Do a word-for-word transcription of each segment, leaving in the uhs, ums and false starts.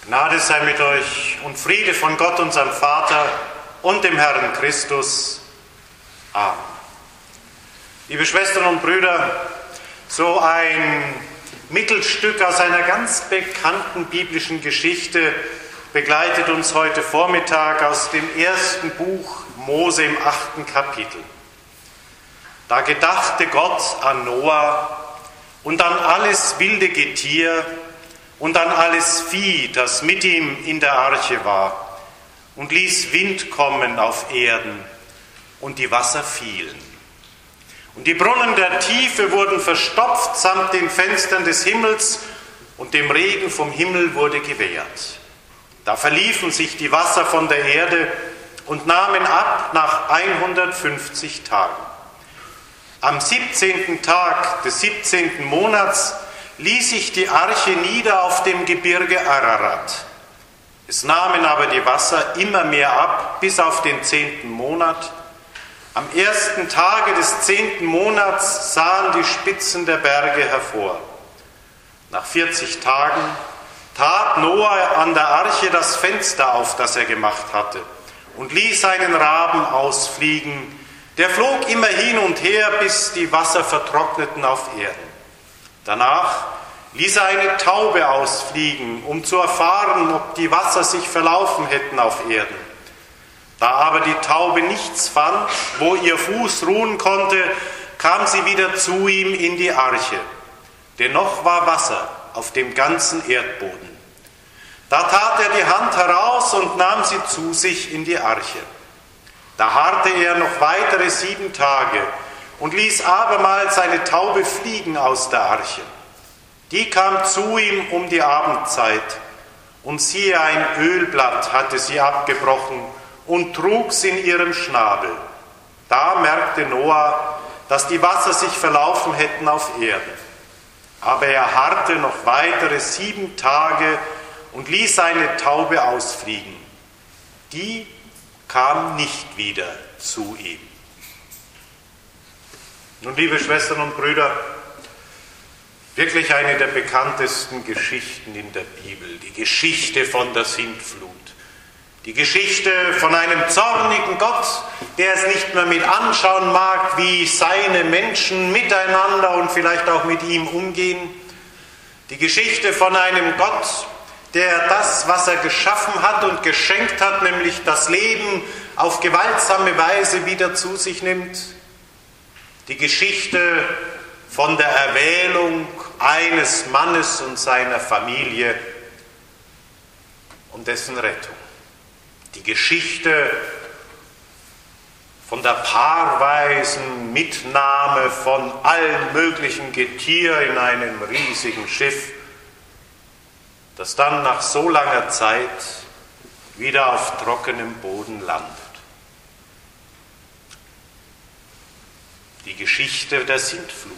Gnade sei mit euch und Friede von Gott, unserem Vater und dem Herrn Christus. Amen. Liebe Schwestern und Brüder, so ein Mittelstück aus einer ganz bekannten biblischen Geschichte begleitet uns heute Vormittag aus dem ersten Buch Mose im achten Kapitel. Da gedachte Gott an Noah und an alles wilde Getier und an alles Vieh, das mit ihm in der Arche war, und ließ Wind kommen auf Erden, und die Wasser fielen. Und die Brunnen der Tiefe wurden verstopft samt den Fenstern des Himmels, und dem Regen vom Himmel wurde gewährt. Da verliefen sich die Wasser von der Erde und nahmen ab nach hundertfünfzig Tagen. Am siebzehnten Tag des siebzehnten Monats ließ sich die Arche nieder auf dem Gebirge Ararat. Es nahmen aber die Wasser immer mehr ab, bis auf den zehnten Monat. Am ersten Tage des zehnten Monats sahen die Spitzen der Berge hervor. Nach vierzig Tagen tat Noah an der Arche das Fenster auf, das er gemacht hatte, und ließ einen Raben ausfliegen. Der flog immer hin und her, bis die Wasser vertrockneten auf Erden. Danach ließ er eine Taube ausfliegen, um zu erfahren, ob die Wasser sich verlaufen hätten auf Erden. Da aber die Taube nichts fand, wo ihr Fuß ruhen konnte, kam sie wieder zu ihm in die Arche. Denn noch war Wasser auf dem ganzen Erdboden. Da tat er die Hand heraus und nahm sie zu sich in die Arche. Da harrte er noch weitere sieben Tage und ließ abermals eine Taube fliegen aus der Arche. Die kam zu ihm um die Abendzeit, und siehe, ein Ölblatt hatte sie abgebrochen und trug's in ihrem Schnabel. Da merkte Noah, dass die Wasser sich verlaufen hätten auf Erden. Aber er harrte noch weitere sieben Tage und ließ eine Taube ausfliegen. Die kam nicht wieder zu ihm. Nun, liebe Schwestern und Brüder, wirklich eine der bekanntesten Geschichten in der Bibel, die Geschichte von der Sintflut. Die Geschichte von einem zornigen Gott, der es nicht mehr mit anschauen mag, wie seine Menschen miteinander und vielleicht auch mit ihm umgehen. Die Geschichte von einem Gott, der das, was er geschaffen hat und geschenkt hat, nämlich das Leben, auf gewaltsame Weise wieder zu sich nimmt. Die Geschichte von der Erwählung eines Mannes und seiner Familie und dessen Rettung. Die Geschichte von der paarweisen Mitnahme von allen möglichen Getier in einem riesigen Schiff, das dann nach so langer Zeit wieder auf trockenem Boden landet. Die Geschichte der Sintflut.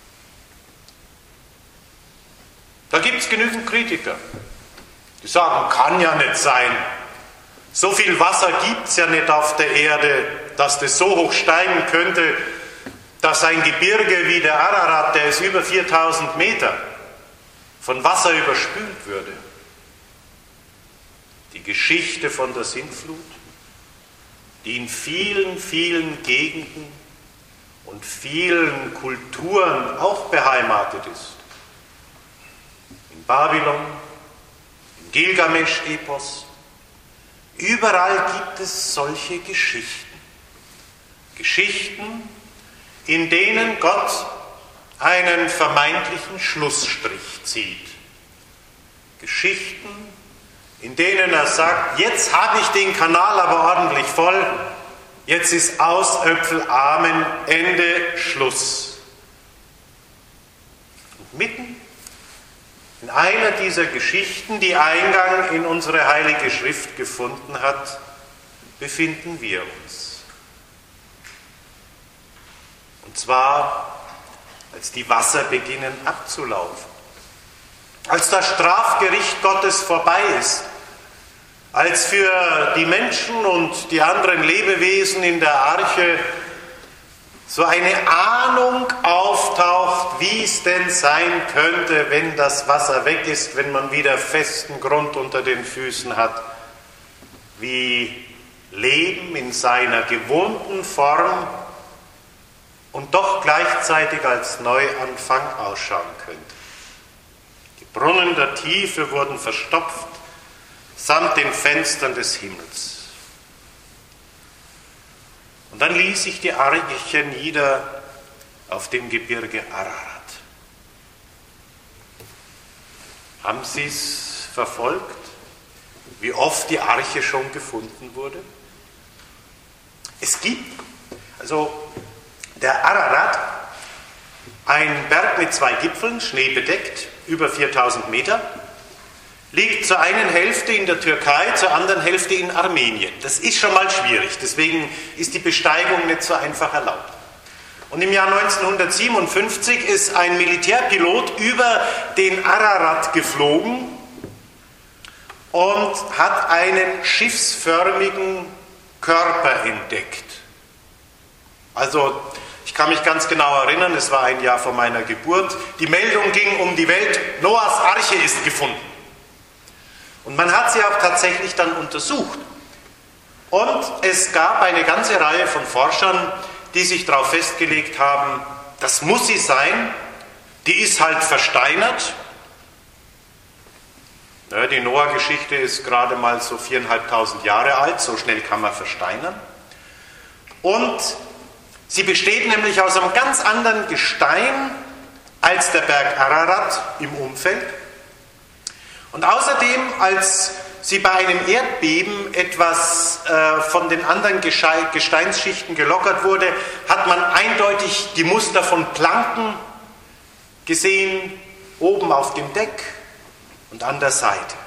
Da gibt es genügend Kritiker, die sagen, kann ja nicht sein. So viel Wasser gibt es ja nicht auf der Erde, dass das so hoch steigen könnte, dass ein Gebirge wie der Ararat, der ist über viertausend Meter, von Wasser überspült würde. Die Geschichte von der Sintflut, die in vielen, vielen Gegenden und vielen Kulturen auch beheimatet ist. In Babylon, im Gilgamesch-Epos, überall gibt es solche Geschichten. Geschichten, in denen Gott einen vermeintlichen Schlussstrich zieht. Geschichten, in denen er sagt, jetzt habe ich den Kanal aber ordentlich voll, jetzt ist aus, Öpfel, Amen, Ende, Schluss. Und mitten in einer dieser Geschichten, die Eingang in unsere Heilige Schrift gefunden hat, befinden wir uns. Und zwar, als die Wasser beginnen abzulaufen, als das Strafgericht Gottes vorbei ist, als für die Menschen und die anderen Lebewesen in der Arche so eine Ahnung auftaucht, wie es denn sein könnte, wenn das Wasser weg ist, wenn man wieder festen Grund unter den Füßen hat, wie Leben in seiner gewohnten Form und doch gleichzeitig als Neuanfang ausschauen könnte. Die Brunnen der Tiefe wurden verstopft, samt den Fenstern des Himmels. Und dann ließ sich die Arche nieder auf dem Gebirge Ararat. Haben Sie es verfolgt, wie oft die Arche schon gefunden wurde? Es gibt, also der Ararat, ein Berg mit zwei Gipfeln, schneebedeckt, über viertausend Meter, liegt zur einen Hälfte in der Türkei, zur anderen Hälfte in Armenien. Das ist schon mal schwierig, deswegen ist die Besteigung nicht so einfach erlaubt. Und im Jahr neunzehnhundertsiebenundfünfzig ist ein Militärpilot über den Ararat geflogen und hat einen schiffsförmigen Körper entdeckt. Also, ich kann mich ganz genau erinnern, es war ein Jahr vor meiner Geburt, die Meldung ging um die Welt, Noahs Arche ist gefunden. Und man hat sie auch tatsächlich dann untersucht. Und es gab eine ganze Reihe von Forschern, die sich darauf festgelegt haben, das muss sie sein, die ist halt versteinert. Ja, die Noah-Geschichte ist gerade mal so viereinhalbtausend Jahre alt, so schnell kann man versteinern. Und sie besteht nämlich aus einem ganz anderen Gestein als der Berg Ararat im Umfeld. Und außerdem, als sie bei einem Erdbeben etwas äh, von den anderen Gesteinsschichten gelockert wurde, hat man eindeutig die Muster von Planken gesehen, oben auf dem Deck und an der Seite.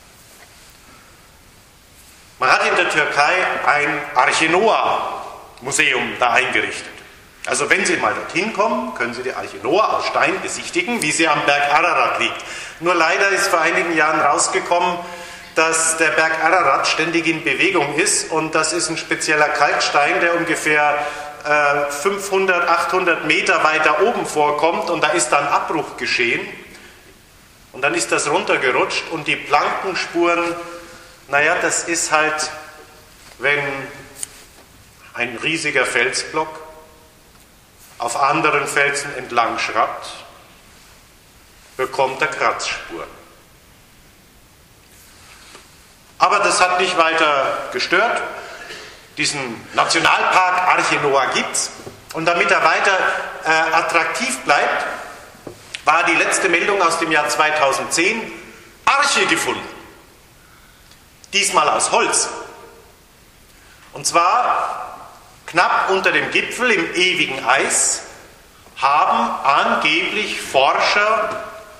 Man hat in der Türkei ein Arche Noah Museum da eingerichtet. Also wenn Sie mal dorthin kommen, können Sie die Arche Noah aus Stein besichtigen, wie sie am Berg Ararat liegt. Nur leider ist vor einigen Jahren rausgekommen, dass der Berg Ararat ständig in Bewegung ist und das ist ein spezieller Kalkstein, der ungefähr äh, fünfhundert, achthundert Meter weiter oben vorkommt und da ist dann Abbruch geschehen und dann ist das runtergerutscht und die Plankenspuren, naja, das ist halt, wenn ein riesiger Felsblock auf anderen Felsen entlang schrappt, bekommt er Kratzspuren. Aber das hat nicht weiter gestört. Diesen Nationalpark Arche Noah gibt's. Und damit er weiter äh, attraktiv bleibt, war die letzte Meldung aus dem Jahr zweitausendzehn, Arche gefunden. Diesmal aus Holz. Und zwar knapp unter dem Gipfel im ewigen Eis haben angeblich Forscher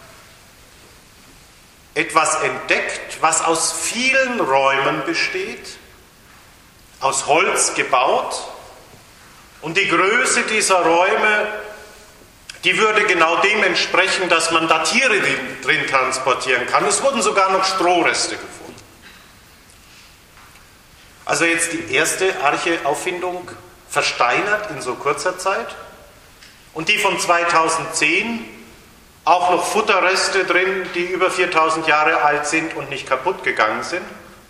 etwas entdeckt, was aus vielen Räumen besteht, aus Holz gebaut, und die Größe dieser Räume, die würde genau dem entsprechen, dass man da Tiere drin transportieren kann. Es wurden sogar noch Strohreste gefunden. Also jetzt die erste Arche-Auffindung versteinert in so kurzer Zeit und die von zweitausendzehn auch noch Futterreste drin, die über viertausend Jahre alt sind und nicht kaputt gegangen sind.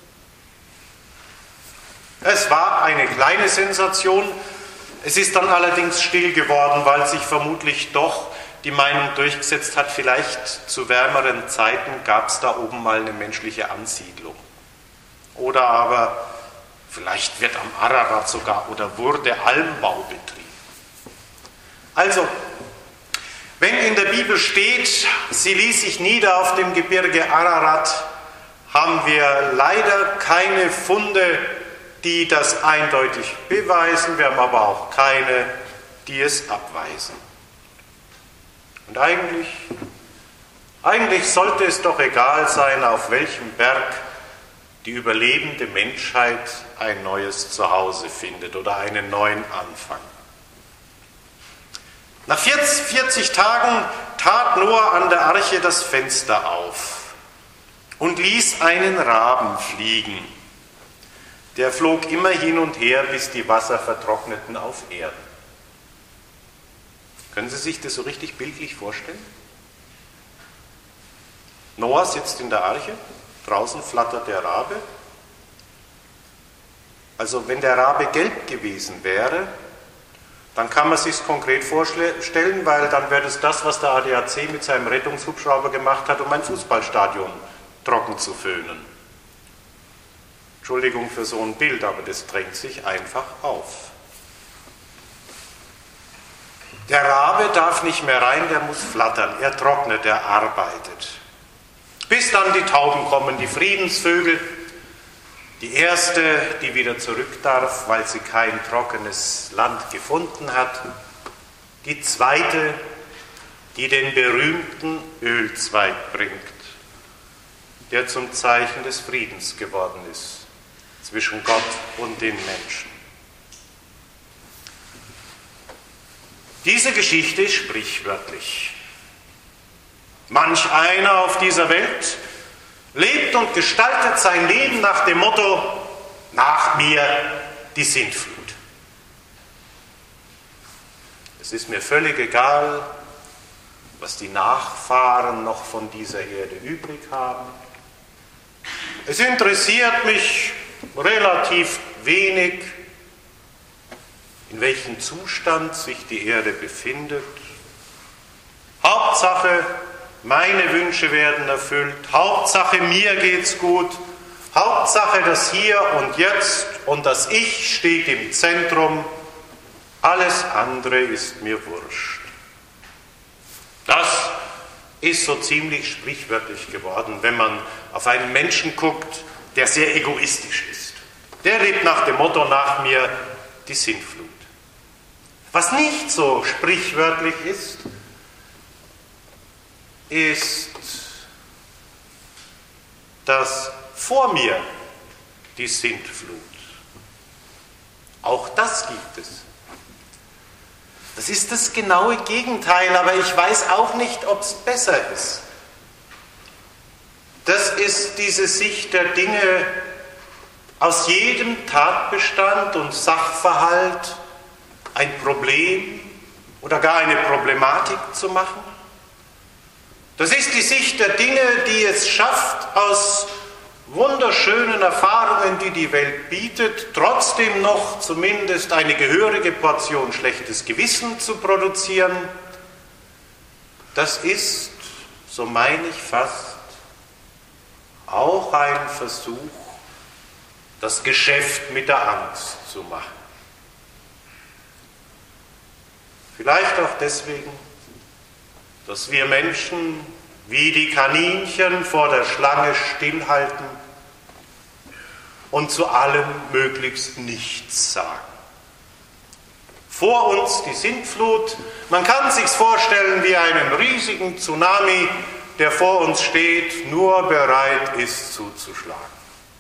Es war eine kleine Sensation, es ist dann allerdings still geworden, weil sich vermutlich doch die Meinung durchgesetzt hat, vielleicht zu wärmeren Zeiten gab es da oben mal eine menschliche Ansiedlung. Oder aber vielleicht wird am Ararat sogar oder wurde Almbau betrieben. Also, wenn in der Bibel steht, sie ließ sich nieder auf dem Gebirge Ararat, haben wir leider keine Funde, die das eindeutig beweisen. Wir haben aber auch keine, die es abweisen. Und eigentlich, eigentlich sollte es doch egal sein, auf welchem Berg die überlebende Menschheit ein neues Zuhause findet oder einen neuen Anfang. Nach vierzig Tagen tat Noah an der Arche das Fenster auf und ließ einen Raben fliegen. Der flog immer hin und her, bis die Wasser vertrockneten auf Erden. Können Sie sich das so richtig bildlich vorstellen? Noah sitzt in der Arche, draußen flattert der Rabe. Also wenn der Rabe gelb gewesen wäre, dann kann man sich es konkret vorstellen, weil dann wäre es das, was der A D A C mit seinem Rettungshubschrauber gemacht hat, um ein Fußballstadion trocken zu föhnen. Entschuldigung für so ein Bild, aber das drängt sich einfach auf. Der Rabe darf nicht mehr rein, der muss flattern, er trocknet, er arbeitet. Bis dann die Tauben kommen, die Friedensvögel, die erste, die wieder zurück darf, weil sie kein trockenes Land gefunden hat. Die zweite, die den berühmten Ölzweig bringt, der zum Zeichen des Friedens geworden ist zwischen Gott und den Menschen. Diese Geschichte ist sprichwörtlich. Manch einer auf dieser Welt lebt und gestaltet sein Leben nach dem Motto, nach mir die Sintflut. Es ist mir völlig egal, was die Nachfahren noch von dieser Erde übrig haben. Es interessiert mich relativ wenig, in welchem Zustand sich die Erde befindet. Hauptsache, meine Wünsche werden erfüllt. Hauptsache, mir geht's gut. Hauptsache, das Hier und Jetzt und das Ich steht im Zentrum. Alles andere ist mir wurscht. Das ist so ziemlich sprichwörtlich geworden, wenn man auf einen Menschen guckt, der sehr egoistisch ist. Der lebt nach dem Motto, nach mir die Sintflut. Was nicht so sprichwörtlich ist, ist, dass vor mir die Sintflut. Auch das gibt es. Das ist das genaue Gegenteil, aber ich weiß auch nicht, ob es besser ist. Das ist diese Sicht der Dinge, aus jedem Tatbestand und Sachverhalt ein Problem oder gar eine Problematik zu machen. Das ist die Sicht der Dinge, die es schafft, aus wunderschönen Erfahrungen, die die Welt bietet, trotzdem noch zumindest eine gehörige Portion schlechtes Gewissen zu produzieren. Das ist, so meine ich fast, auch ein Versuch, das Geschäft mit der Angst zu machen. Vielleicht auch deswegen, dass wir Menschen wie die Kaninchen vor der Schlange stillhalten und zu allem möglichst nichts sagen. Vor uns die Sintflut, man kann sich's vorstellen wie einen riesigen Tsunami, der vor uns steht, nur bereit ist zuzuschlagen.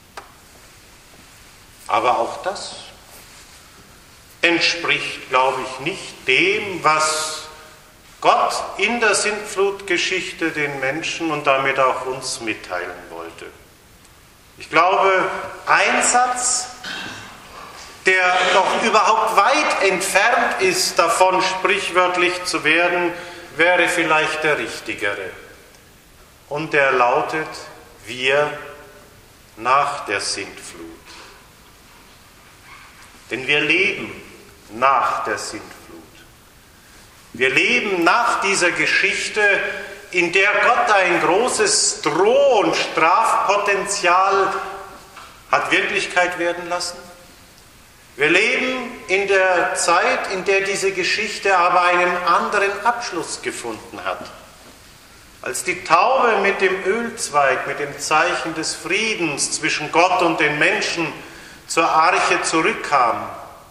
Aber auch das entspricht, glaube ich, nicht dem, was Gott in der Sintflutgeschichte den Menschen und damit auch uns mitteilen wollte. Ich glaube, ein Satz, der noch überhaupt weit entfernt ist, davon sprichwörtlich zu werden, wäre vielleicht der richtigere. Und der lautet, wir nach der Sintflut. Denn wir leben nach der Sintflut. Wir leben nach dieser Geschichte, in der Gott ein großes Droh- und Strafpotenzial hat Wirklichkeit werden lassen. Wir leben in der Zeit, in der diese Geschichte aber einen anderen Abschluss gefunden hat. Als die Taube mit dem Ölzweig, mit dem Zeichen des Friedens zwischen Gott und den Menschen zur Arche zurückkam,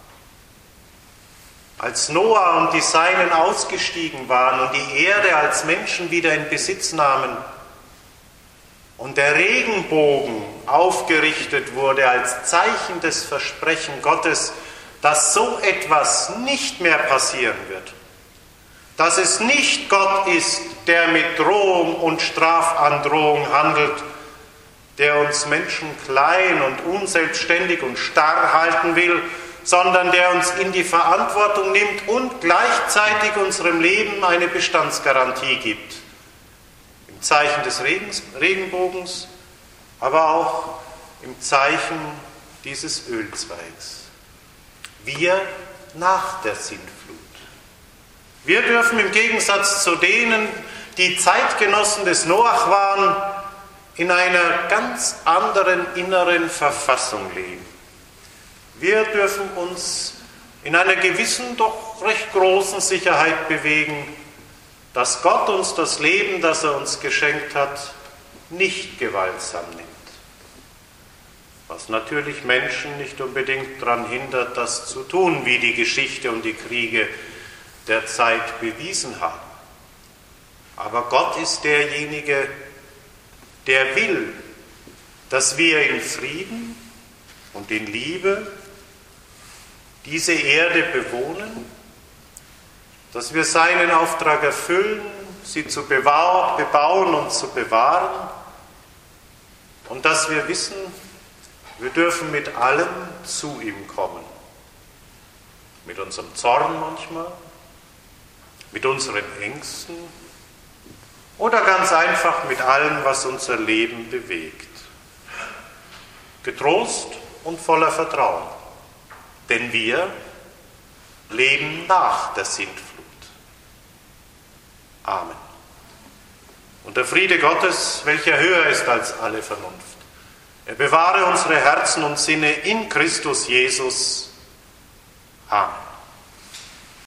als Noah und die Seinen ausgestiegen waren und die Erde als Menschen wieder in Besitz nahmen und der Regenbogen aufgerichtet wurde als Zeichen des Versprechens Gottes, dass so etwas nicht mehr passieren wird, dass es nicht Gott ist, der mit Drohung und Strafandrohung handelt, der uns Menschen klein und unselbstständig und starr halten will, sondern der uns in die Verantwortung nimmt und gleichzeitig unserem Leben eine Bestandsgarantie gibt. Im Zeichen des Regenbogens, aber auch im Zeichen dieses Ölzweigs. Wir nach der Sintflut. Wir dürfen im Gegensatz zu denen, die Zeitgenossen des Noach waren, in einer ganz anderen inneren Verfassung leben. Wir dürfen uns in einer gewissen, doch recht großen Sicherheit bewegen, dass Gott uns das Leben, das er uns geschenkt hat, nicht gewaltsam nimmt. Was natürlich Menschen nicht unbedingt daran hindert, das zu tun, wie die Geschichte und die Kriege der Zeit bewiesen haben. Aber Gott ist derjenige, der will, dass wir in Frieden und in Liebe diese Erde bewohnen, dass wir seinen Auftrag erfüllen, sie zu bebauen und zu bewahren und dass wir wissen, wir dürfen mit allem zu ihm kommen. Mit unserem Zorn manchmal, mit unseren Ängsten oder ganz einfach mit allem, was unser Leben bewegt. Getrost und voller Vertrauen, denn wir leben nach der Sintflut. Amen. Und der Friede Gottes, welcher höher ist als alle Vernunft, er bewahre unsere Herzen und Sinne in Christus Jesus. Amen.